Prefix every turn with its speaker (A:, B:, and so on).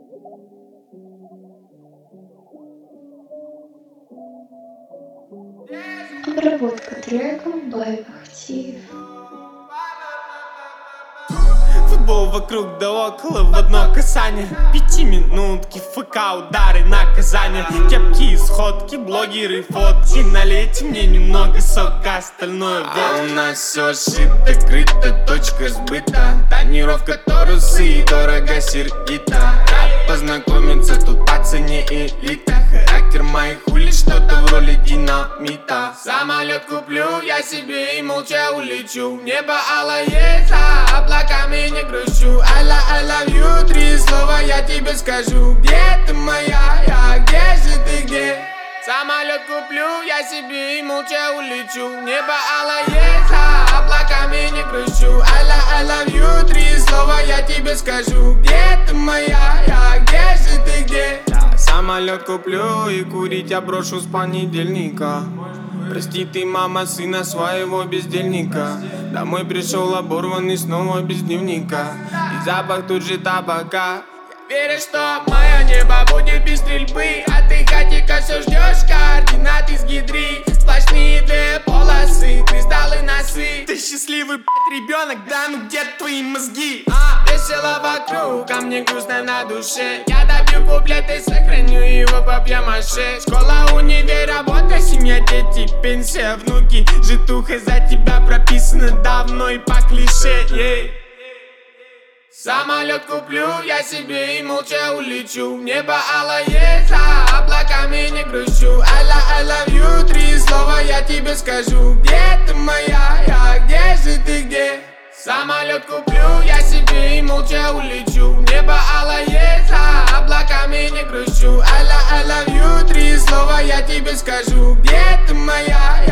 A: Обработка трека by Актив.
B: Футбол вокруг да около в одно касание. 5-минутки, ФК, удары, наказания. Кепки, сходки, блогеры, фотки. Налейте мне немного сока, остальное вот. А у нас все шито, крыто, точка сбыта. Тонировка торусы, дорого, сердито. Рад познакомиться, тут по цене элита. Характер моих улиц, что-то в роли динамита. Самолет куплю я себе и молча улечу. Небо алое, за облаками не грущу. I love you, 3 слова я тебе скажу. Где ты моя, где же ты, где? Самолет куплю я себе и молча улечу. Небо алое, за облаками не грущу. I love you, 3 слова я тебе скажу. Где ты моя, где же ты, где? Самолет куплю и курить я брошу с понедельника. Прости ты, мама, сына своего бездельника. Домой пришел оборванный снова без дневника. И запах тут же табака. Веришь, что мое небо будет без стрельбы? А ты, хатика, все ждешь координаты с гидри. Сплошные две полосы, кристаллы, носы. Ты счастливый, ребенок, да ну где твои мозги? Весело вокруг, а мне грустно на душе. Я добью куплет и сохраню его по пьямаше. Школа, универ, работа, семья, дети, пенсия, внуки. Житуха за тебя прописана давно и по клише. Самолет куплю я себе и молча улечу. Небо алое, за облаками не грущу. I love you, 3 слова я тебе скажу. Где ты моя, где же ты, где? Самолет куплю я себе и молча улечу. Небо алое, за облаками не грущу. I love you, 3 слова я тебе скажу. Где ты моя,